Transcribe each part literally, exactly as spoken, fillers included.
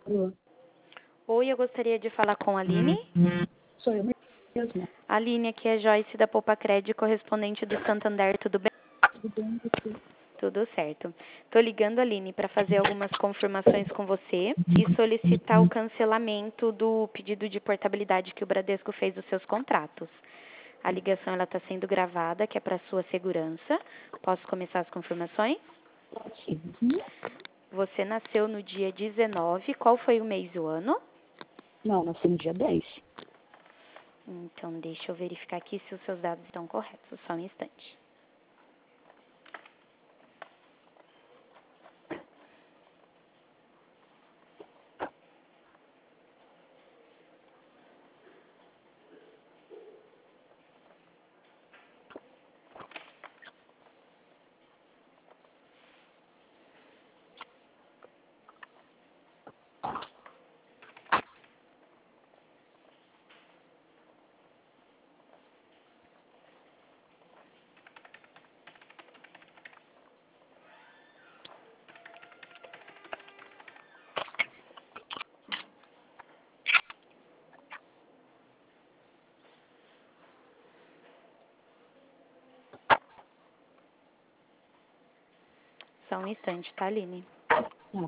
Alô? Oi, eu gostaria de falar com a Aline. Sou eu mesma. Aline, aqui é Joyce da Poupa Crédito, correspondente do Santander, tudo bem? Tudo bem, você? Tudo certo. Tô ligando, Aline, para fazer algumas confirmações com você e solicitar o cancelamento do pedido de portabilidade que o Bradesco fez dos seus contratos. A ligação ela está sendo gravada, que é para sua segurança. Posso começar as confirmações? Sim. Uhum. Você nasceu no dia dezenove. Qual foi o mês e o ano? Não, nasci no dia dez. Então, deixa eu verificar aqui se os seus dados estão corretos. Só um instante. Só um instante, tá, Aline? Não.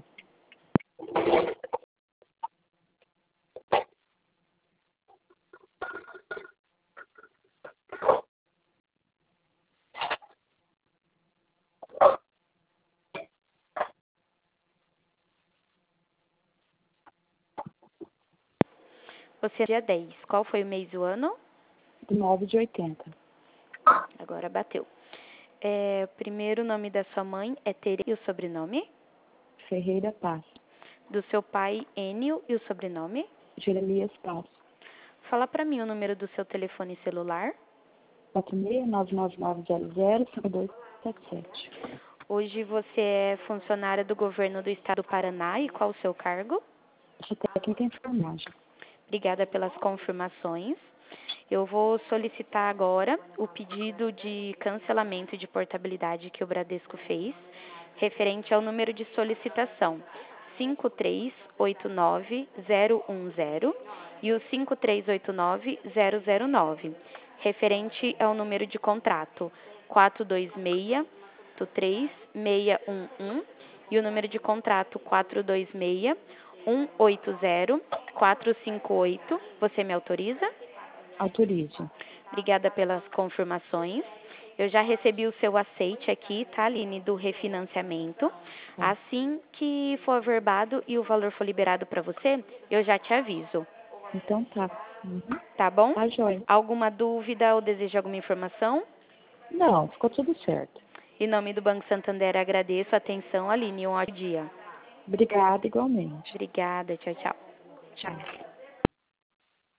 Você é dia dez. Qual foi o mês e o ano? nove de oitenta. Agora bateu. É, o primeiro nome da sua mãe é Tere e o sobrenome? Ferreira Paz. Do seu pai, Enio, e o sobrenome? Jeremias Paz. Fala pra mim o número do seu telefone celular. quatro seis nove nove nove zero zero cinco dois sete sete. Hoje você é funcionária do governo do estado do Paraná e qual o seu cargo? Sou técnica em enfermagem. Obrigada pelas confirmações. Eu vou solicitar agora o pedido de cancelamento de portabilidade que o Bradesco fez, referente ao número de solicitação cinco três oito nove zero um zero e o cinco três oito nove zero zero nove, referente ao número de contrato quatro dois seis três seis um um e o número de contrato quatro dois seis um oito zero quatro cinco oito. Você me autoriza? Autorizo. Obrigada pelas confirmações. Eu já recebi o seu aceite aqui, tá, Aline, do refinanciamento. Tá. Assim que for averbado e o valor for liberado para você, eu já te aviso. Então tá. Uhum. Tá bom? Tá, joia. Alguma dúvida ou deseja alguma informação? Não, ficou tudo certo. Em nome do Banco Santander, agradeço a atenção, Aline. Um ótimo dia. Obrigada igualmente. Obrigada. Tchau, tchau. Tchau.